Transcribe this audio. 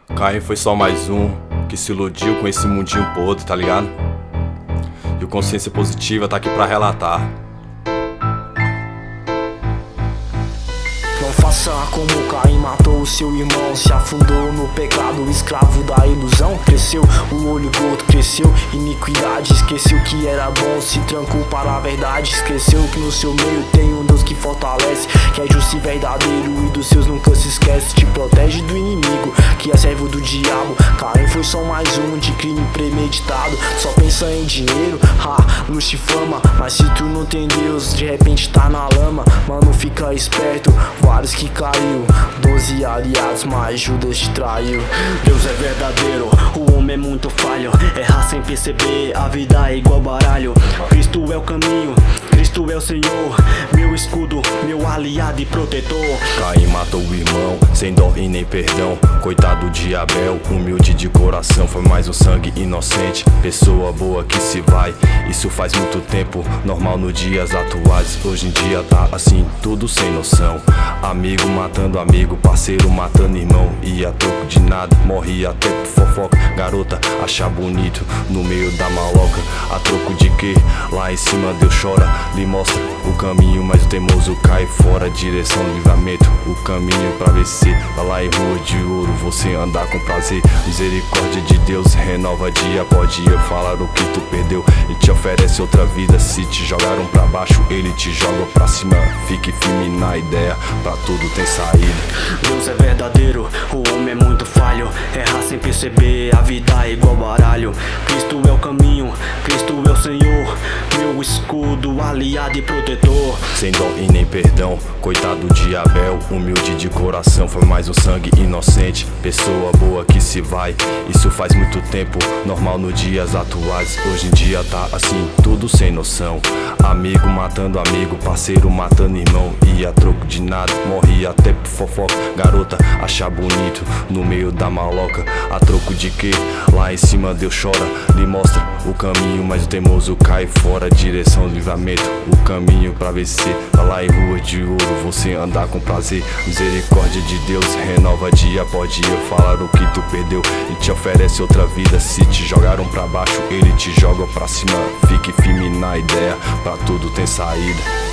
Caim foi só mais um que se iludiu com esse mundinho podre, tá ligado? E o Consciência Positiva tá aqui pra relatar. Não faça como Caim matou o seu irmão, se afundou no pecado, escravo da ilusão. Cresceu o olho gordo, cresceu iniquidade, esqueceu que era bom, se trancou para a verdade. Esqueceu que no seu meio tem um Deus que fortalece, que é justo e verdadeiro e dos seus nunca se esquece. Te protege do inimigo, que é servo do diabo. Caim foi só mais um de crime premeditado, só pensa em dinheiro, luxo e fama. Mas se tu não tem Deus, de repente tá na lama. Mano, fica esperto, vários que caiu, 12 aliados, mas Judas te traiu. Deus é verdadeiro, o homem é muito falho, erra sem perceber, a vida é igual baralho. Cristo é o caminho, Cristo é o Senhor, meu escudo, meu aliado e protetor. Caim matou o irmão, sem dó e nem perdão. Coitado de Abel, humilde de coração. Foi mais um sangue inocente, pessoa boa que se vai. Isso faz muito tempo, normal nos dias atuais. Hoje em dia tá assim, tudo sem noção. Amigo matando amigo, parceiro matando irmão. E a troco de nada, morre até por fofoca. Garota, achar bonito no meio da maloca. A troco de que? Lá em cima Deus chora, lhe mostra o caminho, mas o teimoso cai fora. Direção do livramento, o caminho pra vencer. Vai lá em rua de ouro, você andar com prazer. Misericórdia de Deus renova dia após dia. Falar o que tu perdeu, ele te oferece outra vida. Se te jogaram pra baixo, ele te joga pra cima. Fique firme na ideia, pra tudo tem saída. Deus é verdadeiro, o homem é muito falho, erra sem perceber, a vida é igual baralho. Cristo é o caminho, Cristo é o Senhor, meu escudo, aliado e protetor. Sem dó e nem perdão, coitado de Abel, humilde de coração. Foi mais um sangue inocente, pessoa boa que se vai. Isso faz muito tempo, normal nos dias atuais. Hoje em dia tá assim, tudo sem noção. Amigo matando amigo, parceiro matando irmão. E a troco de nada, morre até por fofoca. Garota, achar bonito no meio da maloca. A troco de que? Lá em cima Deus chora, lhe mostra o caminho, mas o teimoso cai fora. Direção do livramento, o caminho pra vencer. Vai lá em rua de ouro, você andar com prazer. Misericórdia de Deus renova dia após dia. Falar o que tu perdeu, ele te oferece outra vida. Se te jogaram pra baixo, ele te joga pra cima. Fique firme na ideia, pra tudo tem saída.